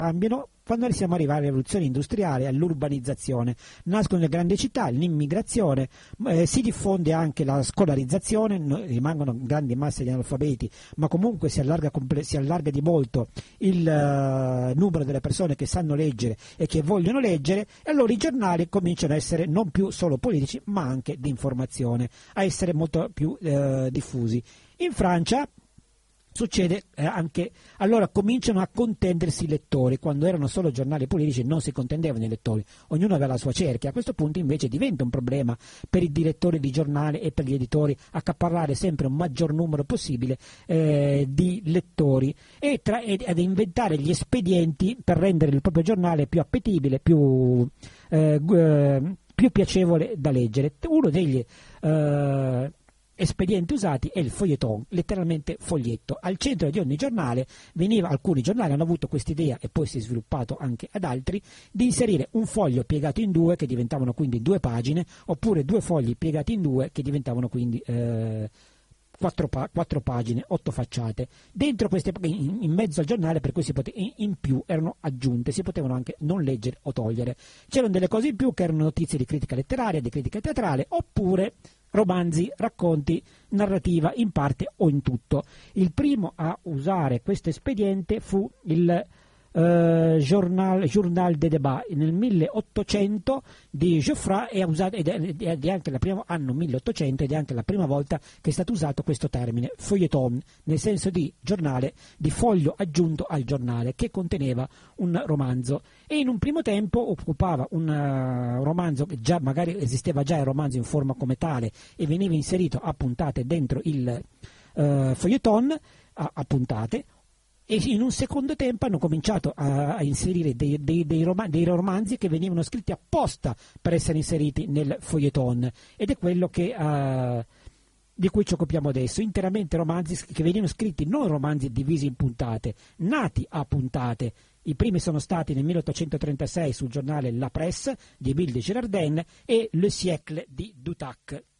cambiano quando siamo arrivati alla rivoluzione industriale, all'urbanizzazione. Nascono le grandi città, l'immigrazione, si diffonde anche la scolarizzazione, rimangono grandi masse di analfabeti, ma comunque si allarga di molto il numero delle persone che sanno leggere e che vogliono leggere, e allora i giornali cominciano a essere non più solo politici, ma anche di informazione, a essere molto più diffusi. In Francia succede anche, allora cominciano a contendersi i lettori. Quando erano solo giornali politici non si contendevano i lettori, ognuno aveva la sua cerchia. A questo punto invece diventa un problema per i direttori di giornale e per gli editori accaparrare sempre un maggior numero possibile di lettori e ad inventare gli espedienti per rendere il proprio giornale più appetibile, più piacevole da leggere. Uno degli espedienti usati è il feuilleton, letteralmente foglietto. Al centro di ogni giornale alcuni giornali hanno avuto questa idea, e poi si è sviluppato anche ad altri, di inserire un foglio piegato in due che diventavano quindi 2 pagine, oppure 2 fogli piegati in 2 che diventavano quindi 4 pagine, 8 facciate. Dentro queste, in mezzo al giornale, per cui in più erano aggiunte, si potevano anche non leggere o togliere. C'erano delle cose in più che erano notizie di critica letteraria, di critica teatrale, oppure romanzi, racconti, narrativa in parte o in tutto. Il primo a usare questo espediente fu il Journal des Débats nel 1800 di Geoffroy, ed è anche la prima anno 1800 ed è anche la prima volta che è stato usato questo termine feuilleton, nel senso di giornale, di foglio aggiunto al giornale che conteneva un romanzo, e in un primo tempo occupava un romanzo che già magari esisteva già il romanzo in forma come tale e veniva inserito a puntate dentro il feuilleton a puntate. E in un secondo tempo hanno cominciato a inserire dei romanzi che venivano scritti apposta per essere inseriti nel feuilleton, ed è quello di cui ci occupiamo adesso, interamente romanzi che venivano scritti, non romanzi divisi in puntate, nati a puntate. I primi sono stati nel 1836 sul giornale La Presse di Émile de Girardin e Le Siècle di Dutac.